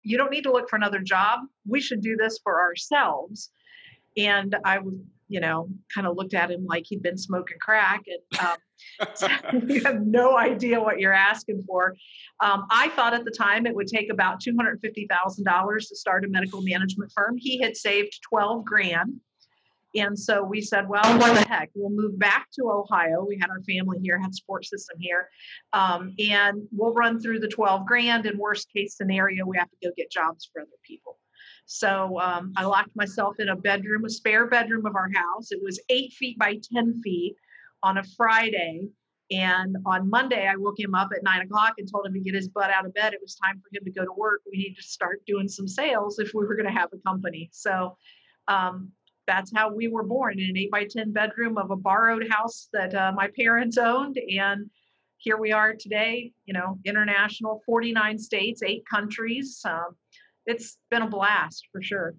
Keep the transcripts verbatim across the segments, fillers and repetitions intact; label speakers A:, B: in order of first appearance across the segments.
A: you don't need to look for another job. We should do this for ourselves. And I was, you know, kind of looked at him like he'd been smoking crack. And um, you have no idea what you're asking for. Um, I thought at the time it would take about two hundred fifty thousand dollars to start a medical management firm. He had saved twelve grand. And so we said, well, what the heck? We'll move back to Ohio. We had our family here, had support system here. Um, and we'll run through the twelve grand. And worst case scenario, we have to go get jobs for other people. So um, I locked myself in a bedroom, a spare bedroom of our house. It was eight feet by ten feet on a Friday. And on Monday, I woke him up at nine o'clock and told him to get his butt out of bed. It was time for him to go to work. We needed to start doing some sales if we were going to have a company. So um, that's how we were born, in an eight by ten bedroom of a borrowed house that uh, my parents owned. And here we are today, you know, international, forty-nine states, eight countries. Um, It's been a blast for sure.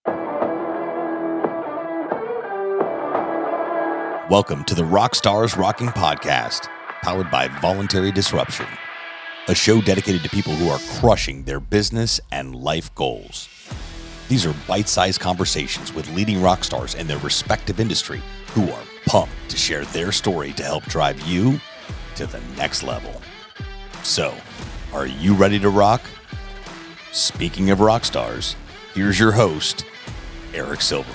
B: Welcome to the Rockstars Rocking Podcast, powered by Voluntary Disruption, a show dedicated to people who are crushing their business and life goals. These are bite-sized conversations with leading rock stars in their respective industry who are pumped to share their story to help drive you to the next level. So, are you ready to rock? Speaking of rock stars, here's your host, Eric Silverman.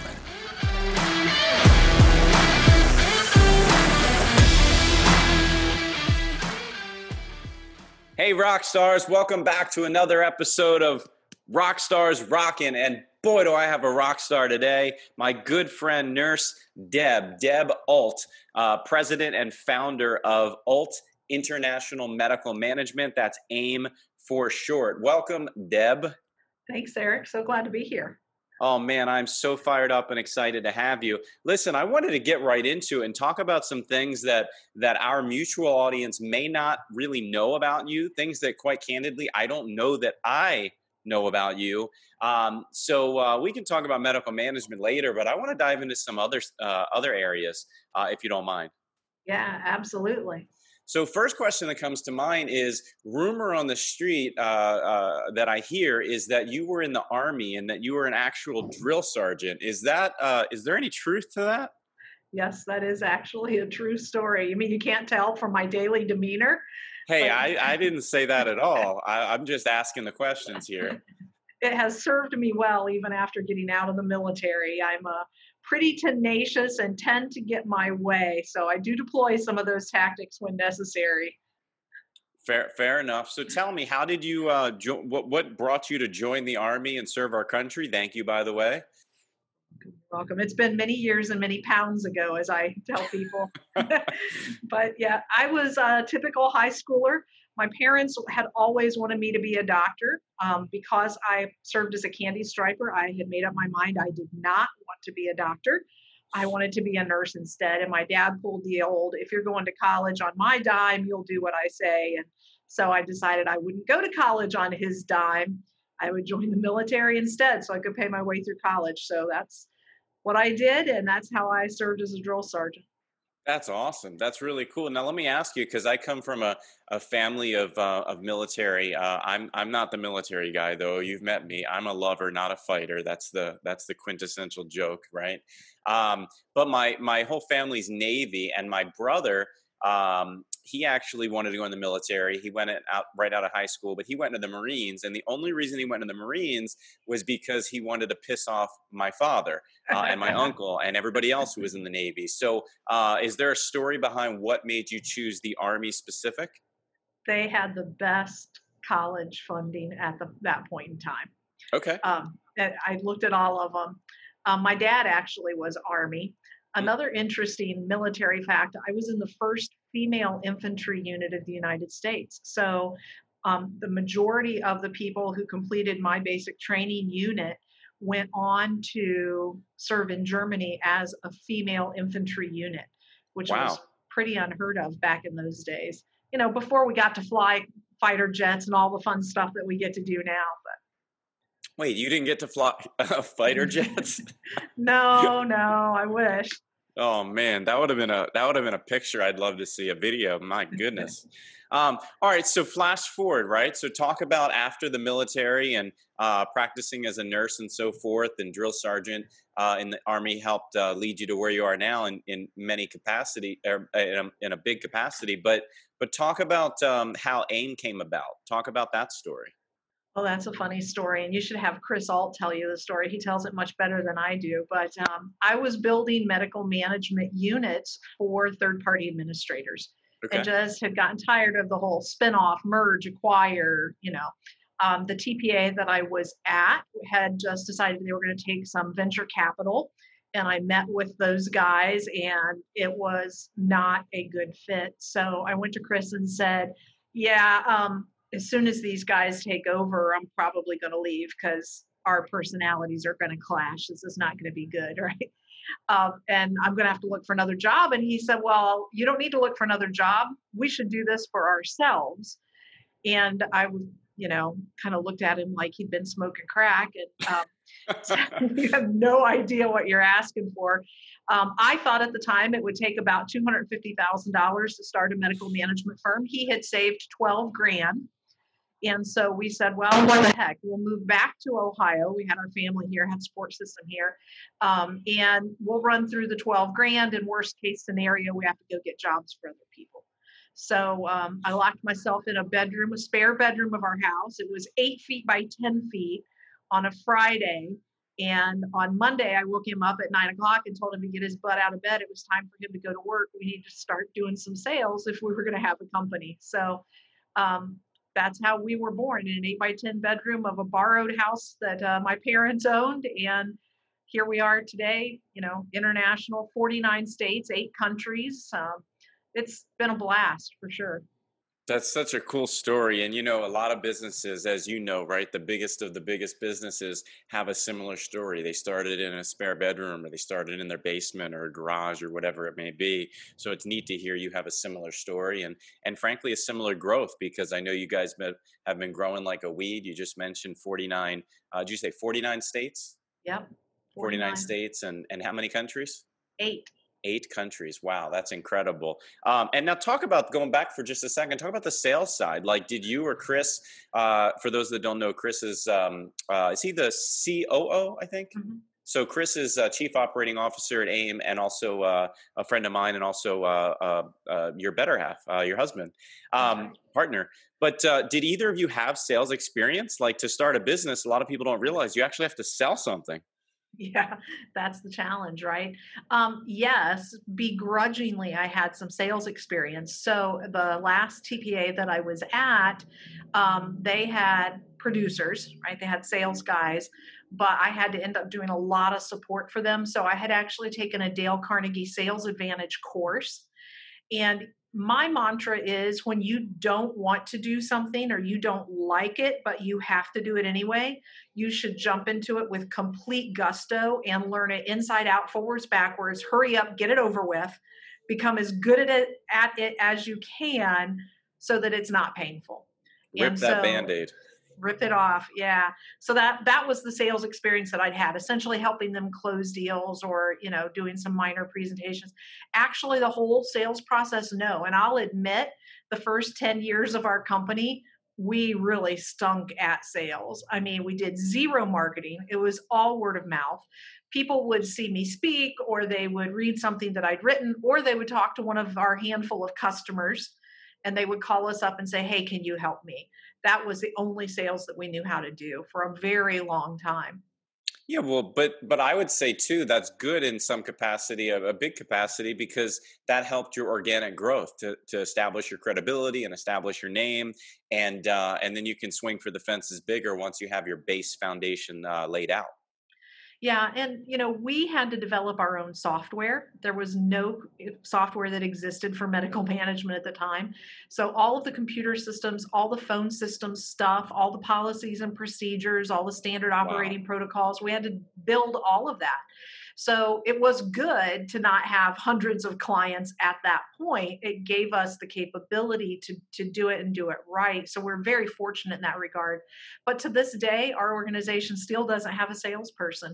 C: Hey, rock stars, welcome back to another episode of Rock Stars Rockin'. And boy, do I have a rock star today. My good friend, Nurse Deb, Deb Ault, uh, president and founder of Ault International Medical Management. That's AIM for short. Welcome, Deb.
A: Thanks, Eric. So glad to be here.
C: Oh, man, I'm so fired up and excited to have you. Listen, I wanted to get right into it and talk about some things that that our mutual audience may not really know about you, things that, quite candidly, I don't know that I know about you. Um, so uh, we can talk about medical management later, but I want to dive into some other, uh, other areas, uh, if you don't mind.
A: Yeah, absolutely.
C: So first question that comes to mind is, rumor on the street uh, uh, that I hear is that you were in the Army and that you were an actual drill sergeant. Is that uh, is there any truth to that?
A: Yes, that is actually a true story. You mean you can't tell from my daily demeanor?
C: Hey,
A: But
C: I, I didn't say that at all. I, I'm just asking the questions here.
A: it has served me well even after getting out of the military. I'm a pretty tenacious and tend to get my way. So I do deploy some of those tactics when necessary.
C: Fair, fair enough. So tell me, how did you, uh, jo- what, what brought you to join the Army and serve our country? Thank you, by the way.
A: You're welcome. It's been many years and many pounds ago, as I tell people. But yeah, I was a typical high schooler. My parents had always wanted me to be a doctor. Um, because I served as a candy striper, I had made up my mind I did not want to be a doctor. I wanted to be a nurse instead. And my dad pulled the old, if you're going to college on my dime, you'll do what I say. And so I decided I wouldn't go to college on his dime. I would join the military instead so I could pay my way through college. So that's what I did. And that's how I served as a drill sergeant.
C: That's awesome. That's really cool. Now, let me ask you, because I come from a, a family of uh, of military. Uh, I'm I'm not the military guy, though. You've met me. I'm a lover, not a fighter. That's the that's the quintessential joke, right? Um, but my my whole family's Navy, and my brother, um, he actually wanted to go in the military. He went out right out of high school, but he went into the Marines, and the only reason he went into the Marines was because he wanted to piss off my father. Uh, and my uncle and everybody else who was in the Navy. So uh, is there a story behind what made you choose the Army specific?
A: They had the best college funding at the, that point in time.
C: Okay.
A: Um, I looked at all of them. Um, my dad actually was Army. Another interesting military fact, I was in the first female infantry unit of the United States. So um, the majority of the people who completed my basic training unit went on to serve in Germany as a female infantry unit, which
C: Wow.
A: was pretty unheard of back in those days. You know, before we got to fly fighter jets and all the fun stuff that we get to do now. But
C: Wait, you didn't get to fly uh, fighter jets?
A: no, no, I wish.
C: Oh man, that would have been a that would have been a picture I'd love to see, a video. My goodness. Um, all right, so flash forward, right? So talk about after the military and uh, practicing as a nurse and so forth, and drill sergeant uh, in the Army helped uh, lead you to where you are now in, in many capacity, or in a, in a big capacity. But but talk about um, how AIM came about. Talk about that story.
A: Oh, that's a funny story, and you should have Chris Alt tell you the story. He tells it much better than I do. But um, I was building medical management units for third-party administrators, and
C: Okay.
A: just had gotten tired of the whole spin-off, merge, acquire. You know, um, the T P A that I was at had just decided they were going to take some venture capital, and I met with those guys, and it was not a good fit. So I went to Chris and said, "Yeah, um, as soon as these guys take over, I'm probably going to leave because our personalities are going to clash. This is not going to be good, right? Um, and I'm going to have to look for another job." And he said, "Well, you don't need to look for another job. We should do this for ourselves." And I was, you know, kind of looked at him like he'd been smoking crack. And um, so you have no idea what you're asking for. Um, I thought at the time it would take about two hundred fifty thousand dollars to start a medical management firm. He had saved twelve grand. And so we said, well, what the heck? We'll move back to Ohio. We had our family here, had support system here. Um, and we'll run through the twelve grand. And worst case scenario, we have to go get jobs for other people. So um, I locked myself in a bedroom, a spare bedroom of our house. It was eight feet by ten feet on a Friday. And on Monday, I woke him up at nine o'clock and told him to get his butt out of bed. It was time for him to go to work. We need to start doing some sales if we were going to have a company. So um, that's how we were born, in an eight by ten bedroom of a borrowed house that uh, my parents owned. And here we are today, you know, international, forty-nine states, eight countries. Um, it's been a blast for sure.
C: That's such a cool story. And, you know, a lot of businesses, as you know, right, the biggest of the biggest businesses have a similar story. They started in a spare bedroom, or they started in their basement or a garage or whatever it may be. So it's neat to hear you have a similar story, and, and frankly, a similar growth, because I know you guys have been growing like a weed. You just mentioned forty-nine, uh, did you say forty-nine states?
A: Yep.
C: forty-nine states, and, and how many countries?
A: Eight.
C: Eight countries. Wow, that's incredible. Um, and now talk about, going back for just a second, talk about the sales side. Like, did you or Chris, uh, for those that don't know, Chris is, um, uh, is he the C O O, I think?
A: Mm-hmm.
C: So Chris is uh, Chief Operating Officer at AIM, and also uh, a friend of mine, and also uh, uh, uh, your better half, uh, your husband, um,
A: Right.
C: partner. But uh, did either of you have sales experience? Like, to start a business, a lot of people don't realize you actually have to sell something.
A: Yeah, that's the challenge, right? Um, yes, begrudgingly, I had some sales experience. So the last T P A that I was at, um, they had producers, right? They had sales guys, but I had to end up doing a lot of support for them. So I had actually taken a Dale Carnegie Sales Advantage course. And my mantra is, when you don't want to do something or you don't like it, but you have to do it anyway, you should jump into it with complete gusto and learn it inside out, forwards, backwards, hurry up, get it over with, become as good at it, at it as you can so that it's not painful.
C: Rip
A: And
C: that
A: so,
C: Band-Aid.
A: Rip it off. Yeah. So that that was the sales experience that I'd had, essentially helping them close deals, or, you know, doing some minor presentations. Actually, the whole sales process, no. And I'll admit, the first ten years of our company, we really stunk at sales. I mean, we did zero marketing. It was all word of mouth. People would see me speak, or they would read something that I'd written, or they would talk to one of our handful of customers, and they would call us up and say, "Hey, can you help me?" That was the only sales that we knew how to do for a very long time.
C: Yeah, well, but but I would say too, that's good in some capacity, a, a big capacity, because that helped your organic growth to to establish your credibility and establish your name, and uh, and then you can swing for the fences bigger once you have your base foundation uh, laid out.
A: Yeah, and you know, we had to develop our own software. There was no software that existed for medical management at the time. So all of the computer systems, all the phone system stuff, all the policies and procedures, all the standard
C: Wow.
A: operating protocols, we had to build all of that. So it was good to not have hundreds of clients at that point. It gave us the capability to, to do it and do it right. So we're very fortunate in that regard. But to this day, our organization still doesn't have a salesperson.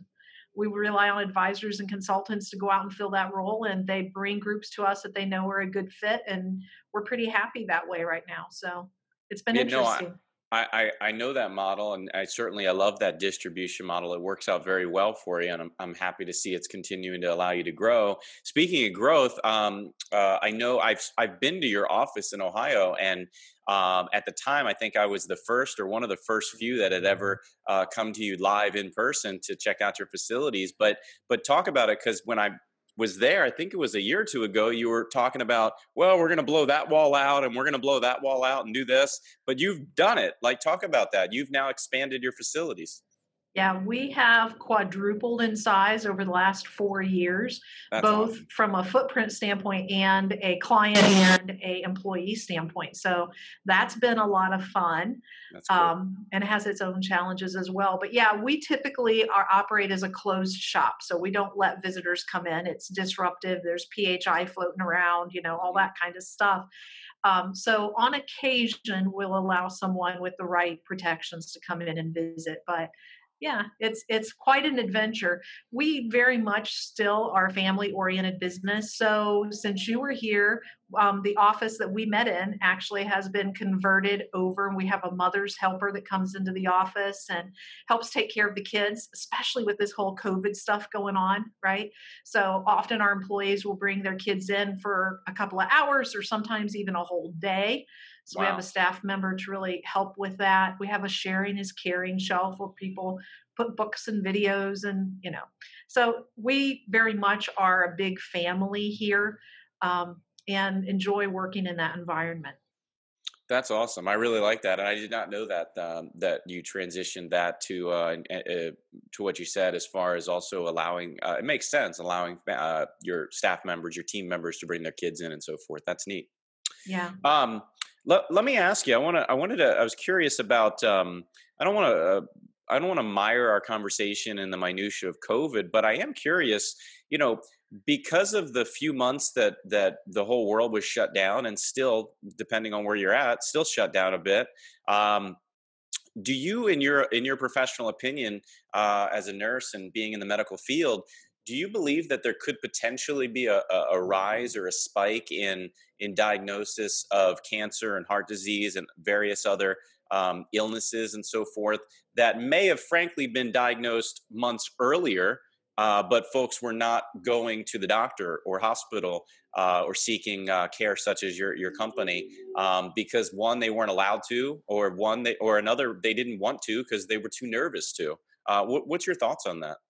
A: we rely on advisors and consultants to go out and fill that role, and they bring groups to us that they know are a good fit, and we're pretty happy that way right now. So it's been
C: Yeah, no, I,
A: interesting.
C: I, I I know that model, and I certainly I love that distribution model. It works out very well for you, and I'm I'm happy to see it's continuing to allow you to grow. Speaking of growth, um, uh, I know I've I've been to your office in Ohio, and um, at the time I think I was the first or one of the first few that had ever uh, come to you live in person to check out your facilities. But but talk about it, because when I was there, I think it was a year or two ago, you were talking about, well, we're going to blow that wall out and we're going to blow that wall out and do this, but you've done it. Like, talk about that. You've now expanded your facilities.
A: Yeah, we have quadrupled in size over the last four years,
C: That's
A: both
C: awesome.
A: from a footprint standpoint and a client and a employee standpoint. So that's been a lot of fun,
C: That's cool.
A: um, and has its own challenges as well. But yeah, we typically are operate as a closed shop, so we don't let visitors come in. It's disruptive. There's P H I floating around, you know, all
C: Mhm.
A: that kind of stuff. Um, so on occasion, we'll allow someone with the right protections to come in and visit, but yeah, it's it's quite an adventure. We very much still are a family-oriented business. So since you were here, um, the office that we met in actually has been converted over, and we have a mother's helper that comes into the office and helps take care of the kids, especially with this whole COVID stuff going on, right? So often our employees will bring their kids in for a couple of hours or sometimes even a whole day. So we have a
C: Wow.
A: staff member to really help with that. We have a sharing is caring shelf where people put books and videos and, you know, so we very much are a big family here, um, and enjoy working in that environment.
C: That's awesome. I really like that, and I did not know that um, that you transitioned that to uh, n- uh, to what you said, as far as also allowing. Uh, it makes sense, allowing uh, your staff members, your team members, to bring their kids in and so forth. That's neat.
A: Yeah.
C: Um, let, let me ask you. I want to. I wanted to. I was curious about. Um, I don't want to. Uh, I don't want to mire our conversation in the minutia of COVID, but I am curious. You know, because of the few months that that the whole world was shut down, and still, depending on where you're at, still shut down a bit. Um, do you, in your in your professional opinion, uh, as a nurse and being in the medical field, do you believe that there could potentially be a, a, a rise or a spike in in diagnosis of cancer and heart disease and various other um, illnesses and so forth that may have frankly been diagnosed months earlier, uh, but folks were not going to the doctor or hospital uh, or seeking uh, care, such as your your company, um, because one, they weren't allowed to, or one they or another, they didn't want to because they were too nervous to. Uh, what, what's your thoughts on that?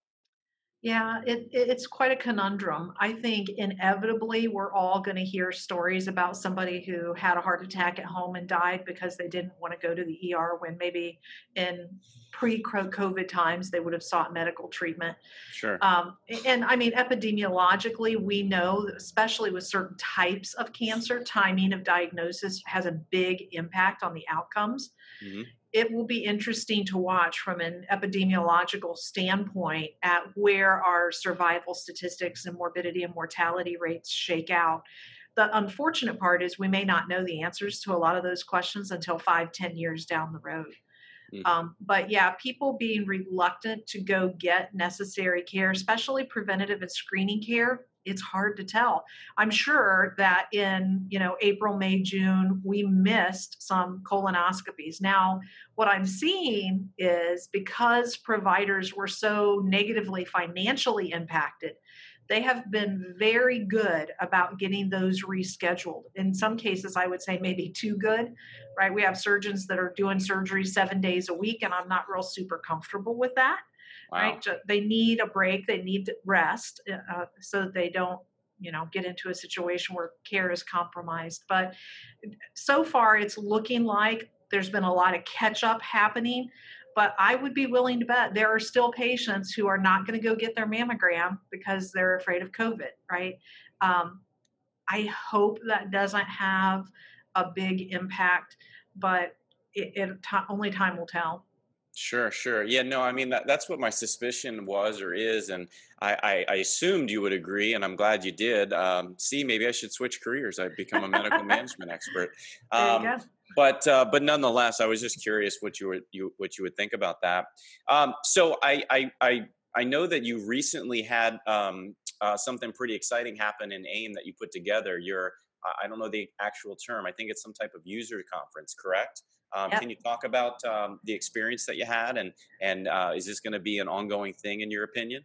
A: Yeah, it, it- it's quite a conundrum. I think inevitably we're all going to hear stories about somebody who had a heart attack at home and died because they didn't want to go to the E R when maybe in pre-COVID times they would have sought medical treatment.
C: Sure.
A: Um, and I mean, epidemiologically, we know, that especially with certain types of cancer, timing of diagnosis has a big impact on the outcomes.
C: Hmm.
A: It will be interesting to watch from an epidemiological standpoint at where our survival statistics and morbidity and mortality rates shake out. The unfortunate part is we may not know the answers to a lot of those questions until five, ten years down the road. Um, but yeah, people being reluctant to go get necessary care, especially preventative and screening care, it's hard to tell. I'm sure that in, you know, April, May, June, we missed some colonoscopies. Now, what I'm seeing is because providers were so negatively financially impacted, they have been very good about getting those rescheduled. In some cases, I would say maybe too good, right? We have surgeons that are doing surgery seven days a week, and I'm not real super comfortable with that, right?
C: Wow.
A: They need a break, they need rest, uh, so that they don't, you know, get into a situation where care is compromised. But so far, it's looking like there's been a lot of catch up happening. But I would be willing to bet there are still patients who are not going to go get their mammogram because they're afraid of COVID, right? Um, I hope that doesn't have a big impact, but it, it ti only time will tell.
C: Sure, sure. Yeah, no, I mean that, that's what my suspicion was or is, and I, I, I assumed you would agree, and I'm glad you did. Um, see, maybe I should switch careers. I've become a medical management expert.
A: There you
C: Um,
A: go.
C: but uh, but nonetheless, I was just curious what you would you what you would think about that. Um, so I, I I I know that you recently had um, uh, something pretty exciting happen in AIM that you put together. Your, I don't know the actual term. I think it's some type of user conference, correct? Um,
A: Yep.
C: Can you talk about um, the experience that you had, and and uh, is this going to be an ongoing thing in your opinion?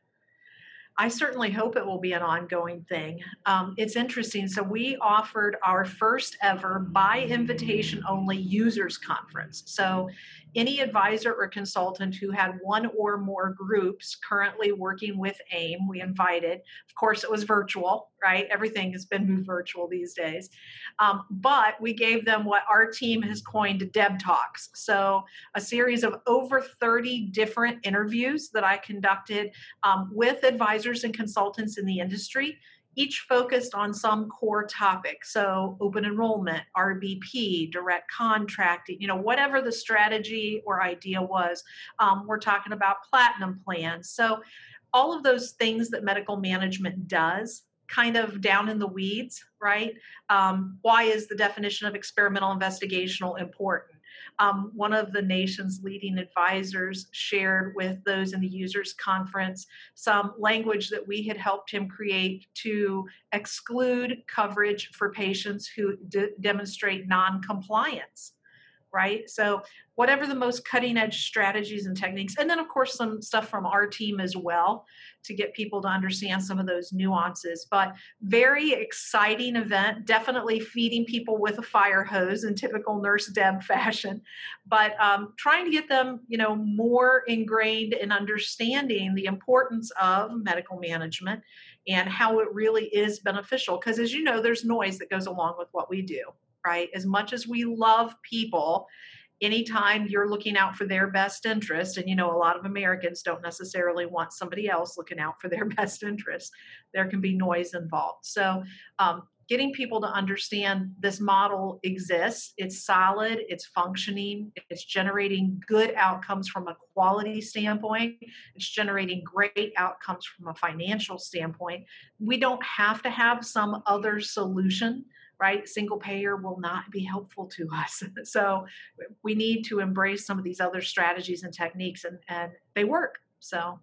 A: I certainly hope it will be an ongoing thing. Um, it's interesting. So we offered our first ever by invitation only users conference. So any advisor or consultant who had one or more groups currently working with AIM, we invited. Of course, it was virtual, right? Everything has been moved virtual these days. Um, but we gave them what our team has coined Deb Talks. So a series of over thirty different interviews that I conducted um, with advisors and consultants in the industry, each focused on some core topic. So open enrollment, R B P, direct contracting, you know, whatever the strategy or idea was. Um, we're talking about platinum plans. So all of those things that medical management does, kind of down in the weeds, right? Um, why is the definition of experimental investigational important? Um, one of the nation's leading advisors shared with those in the users conference some language that we had helped him create to exclude coverage for patients who d- demonstrate non-compliance, right? So whatever the most cutting edge strategies and techniques, and then of course some stuff from our team as well to get people to understand some of those nuances. But very exciting event, definitely feeding people with a fire hose in typical Nurse Deb fashion, but um, trying to get them, you know, more ingrained in understanding the importance of medical management and how it really is beneficial. Because as you know, there's noise that goes along with what we do, right? As much as we love people, anytime you're looking out for their best interest, and you know, a lot of Americans don't necessarily want somebody else looking out for their best interest, there can be noise involved. So um, getting people to understand this model exists, it's solid, it's functioning, it's generating good outcomes from a quality standpoint, it's generating great outcomes from a financial standpoint. We don't have to have some other solution, right? Single payer will not be helpful to us. So we need to embrace some of these other strategies and techniques, and, and they work. So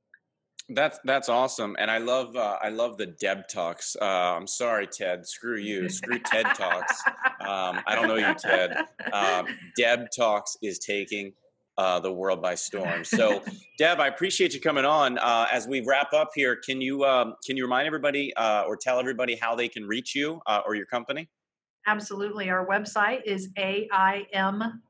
C: That's that's awesome, and I love uh, I love the Deb Talks. Uh, I'm sorry, Ted. Screw you. Screw TED Talks. Um, I don't know you, Ted. Um, Deb Talks is taking uh, the world by storm. So, Deb, I appreciate you coming on. Uh, as we wrap up here, can you um, can you remind everybody uh, or tell everybody how they can reach you uh, or your company?
A: Absolutely. Our website is A I M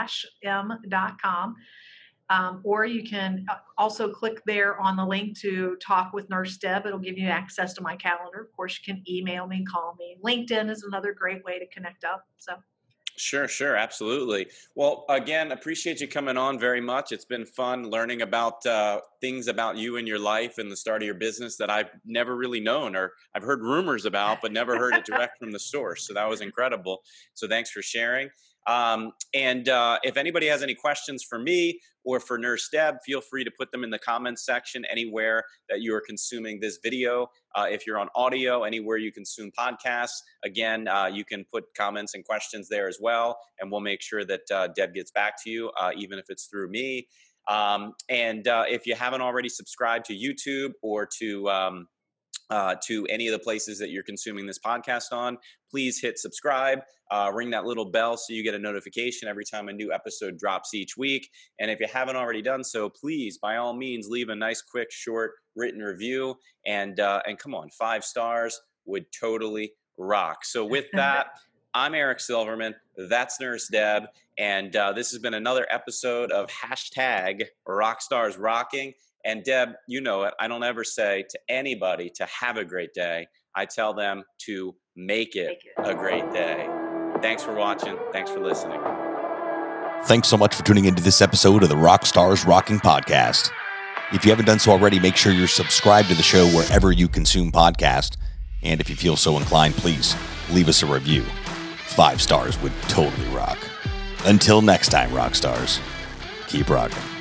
A: M dot com. Um, or you can also click there on the link to talk with Nurse Deb. It'll give you access to my calendar. Of course, you can email me, call me. LinkedIn is another great way to connect up. So.
C: Sure, sure, absolutely. Well, again, appreciate you coming on very much. It's been fun learning about uh, things about you and your life and the start of your business that I've never really known, or I've heard rumors about, but never heard it direct from the source. So that was incredible. So thanks for sharing. Um, and uh, if anybody has any questions for me or for Nurse Deb, feel free to put them in the comments section anywhere that you are consuming this video. Uh, if you're on audio, anywhere you consume podcasts, again, uh, you can put comments and questions there as well, and we'll make sure that uh, Deb gets back to you, uh, even if it's through me. Um, and uh, if you haven't already subscribed to YouTube or to um, Uh, to any of the places that you're consuming this podcast on, please hit subscribe, uh, ring that little bell so you get a notification every time a new episode drops each week. And if you haven't already done so, please, by all means, leave a nice, quick, short written review. And, uh, and come on, five stars would totally rock. So with that, I'm Eric Silverman. That's Nurse Deb. And uh, this has been another episode of hashtag Rockstars Rocking. And Deb, you know it. I don't ever say to anybody to have a great day. I tell them to make it, make it a great day. Thanks for watching. Thanks for listening.
B: Thanks so much for tuning into this episode of the Rockstars Rocking Podcast. If you haven't done so already, make sure you're subscribed to the show wherever you consume podcasts. And if you feel so inclined, please leave us a review. Five stars would totally rock. Until next time, Rockstars, keep rocking.